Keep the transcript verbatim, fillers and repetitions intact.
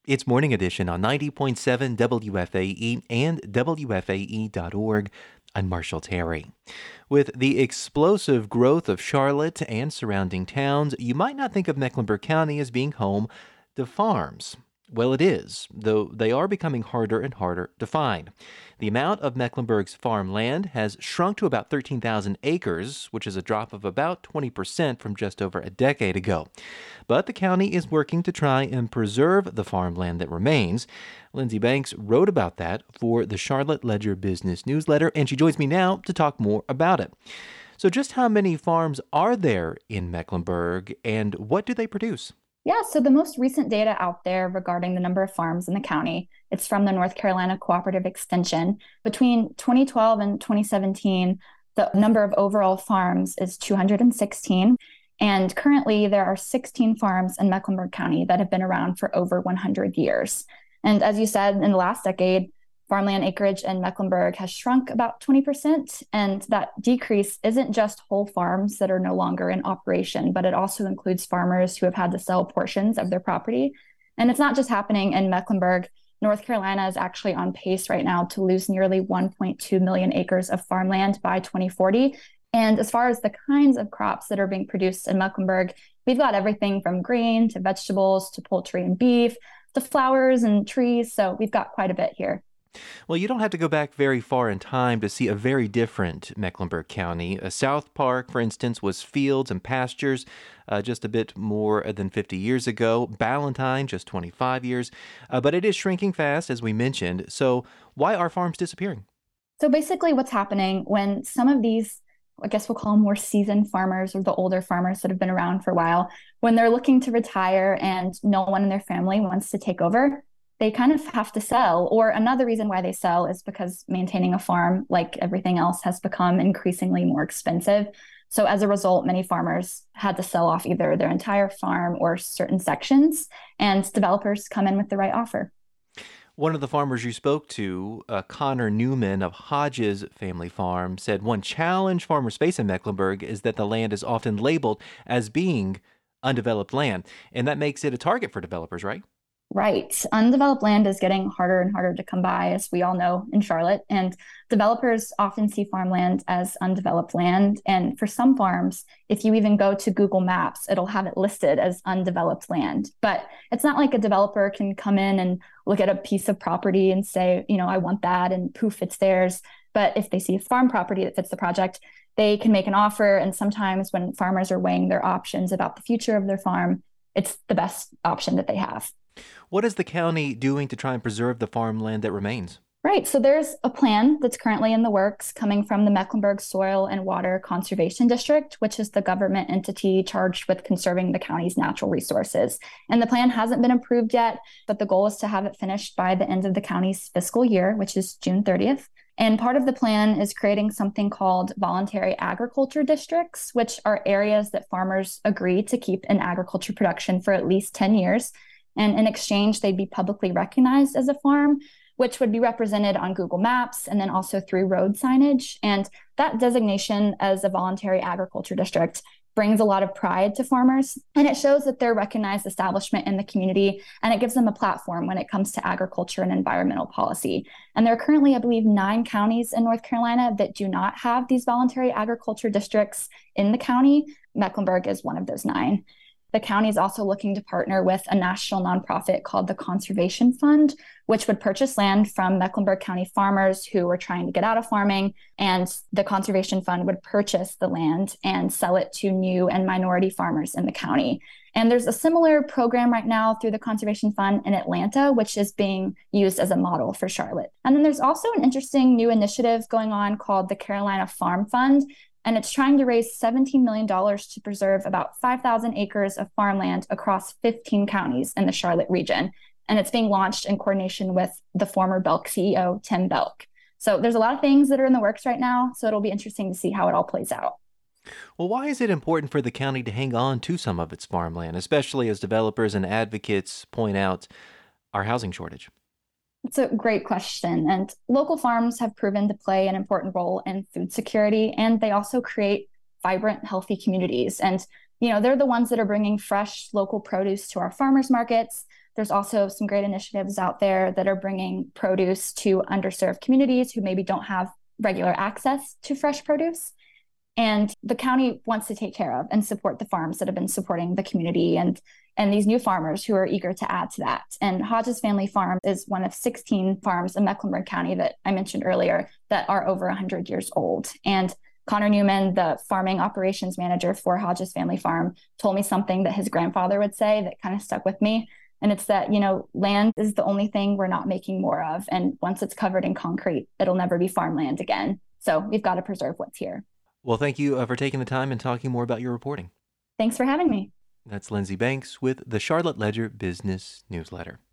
It's Morning Edition on ninety point seven W F A E and W F A E dot org. I'm Marshall Terry. With the explosive growth of Charlotte and surrounding towns, you might not think of Mecklenburg County as being home to farms. Well, it is, though they are becoming harder and harder to find. The amount of Mecklenburg's farmland has shrunk to about thirteen thousand acres, which is a drop of about twenty percent from just over a decade ago. But the county is working to try and preserve the farmland that remains. Lindsay Banks wrote about that for the Charlotte Ledger Business Newsletter, and she joins me now to talk more about it. So just how many farms are there in Mecklenburg, and what do they produce? Yeah, so the most recent data out there regarding the number of farms in the county, it's from the North Carolina Cooperative Extension. Between twenty twelve and twenty seventeen, the number of overall farms is two hundred sixteen. And currently, there are sixteen farms in Mecklenburg County that have been around for over one hundred years. And as you said, in the last decade, farmland acreage in Mecklenburg has shrunk about twenty percent, and that decrease isn't just whole farms that are no longer in operation, but it also includes farmers who have had to sell portions of their property. And it's not just happening in Mecklenburg. North Carolina is actually on pace right now to lose nearly one point two million acres of farmland by twenty forty. And as far as the kinds of crops that are being produced in Mecklenburg, we've got everything from grain to vegetables to poultry and beef to flowers and trees. So we've got quite a bit here. Well, you don't have to go back very far in time to see a very different Mecklenburg County. Uh, South Park, for instance, was fields and pastures uh, just a bit more than fifty years ago. Ballantyne, just twenty-five years. Uh, but it is shrinking fast, as we mentioned. So why are farms disappearing? So basically what's happening when some of these, I guess we'll call them more seasoned farmers, or the older farmers that have been around for a while, when they're looking to retire and no one in their family wants to take over, they kind of have to sell. Or another reason why they sell is because maintaining a farm, like everything else, has become increasingly more expensive. So as a result, many farmers had to sell off either their entire farm or certain sections, and developers come in with the right offer. One of the farmers you spoke to, uh, Connor Newman of Hodges Family Farm, said one challenge farmers face in Mecklenburg is that the land is often labeled as being undeveloped land, and that makes it a target for developers, right? Right. Undeveloped land is getting harder and harder to come by, as we all know in Charlotte. And developers often see farmland as undeveloped land. And for some farms, if you even go to Google Maps, it'll have it listed as undeveloped land. But it's not like a developer can come in and look at a piece of property and say, you know, I want that, and poof, it's theirs. But if they see a farm property that fits the project, they can make an offer. And sometimes when farmers are weighing their options about the future of their farm, it's the best option that they have. What is the county doing to try and preserve the farmland that remains? Right. So there's a plan that's currently in the works coming from the Mecklenburg Soil and Water Conservation District, which is the government entity charged with conserving the county's natural resources. And the plan hasn't been approved yet, but the goal is to have it finished by the end of the county's fiscal year, which is June thirtieth. And part of the plan is creating something called voluntary agriculture districts, which are areas that farmers agree to keep in agriculture production for at least ten years. And in exchange, they'd be publicly recognized as a farm, which would be represented on Google Maps and then also through road signage. And that designation as a voluntary agriculture district brings a lot of pride to farmers, and it shows that they're a recognized establishment in the community, and it gives them a platform when it comes to agriculture and environmental policy. And there are currently, I believe, nine counties in North Carolina that do not have these voluntary agriculture districts in the county. Mecklenburg is one of those nine. The county is also looking to partner with a national nonprofit called the Conservation Fund, which would purchase land from Mecklenburg County farmers who were trying to get out of farming, and the Conservation Fund would purchase the land and sell it to new and minority farmers in the county. And there's a similar program right now through the Conservation Fund in Atlanta, which is being used as a model for Charlotte. And then there's also an interesting new initiative going on called the Carolina Farm Fund, and it's trying to raise seventeen million dollars to preserve about five thousand acres of farmland across fifteen counties in the Charlotte region. And it's being launched in coordination with the former Belk C E O, Tim Belk. So there's a lot of things that are in the works right now, so it'll be interesting to see how it all plays out. Well, why is it important for the county to hang on to some of its farmland, especially as developers and advocates point out our housing shortage? It's a great question. And local farms have proven to play an important role in food security, and they also create vibrant, healthy communities. And, you know, they're the ones that are bringing fresh local produce to our farmers markets. There's also some great initiatives out there that are bringing produce to underserved communities who maybe don't have regular access to fresh produce. And the county wants to take care of and support the farms that have been supporting the community and, and these new farmers who are eager to add to that. And Hodges Family Farm is one of sixteen farms in Mecklenburg County that I mentioned earlier that are over one hundred years old. And Connor Newman, the farming operations manager for Hodges Family Farm, told me something that his grandfather would say that kind of stuck with me. And it's that, you know, land is the only thing we're not making more of. And once it's covered in concrete, it'll never be farmland again. So we've got to preserve what's here. Well, thank you uh, for taking the time and talking more about your reporting. Thanks for having me. That's Lindsay Banks with the Charlotte Ledger Business Newsletter.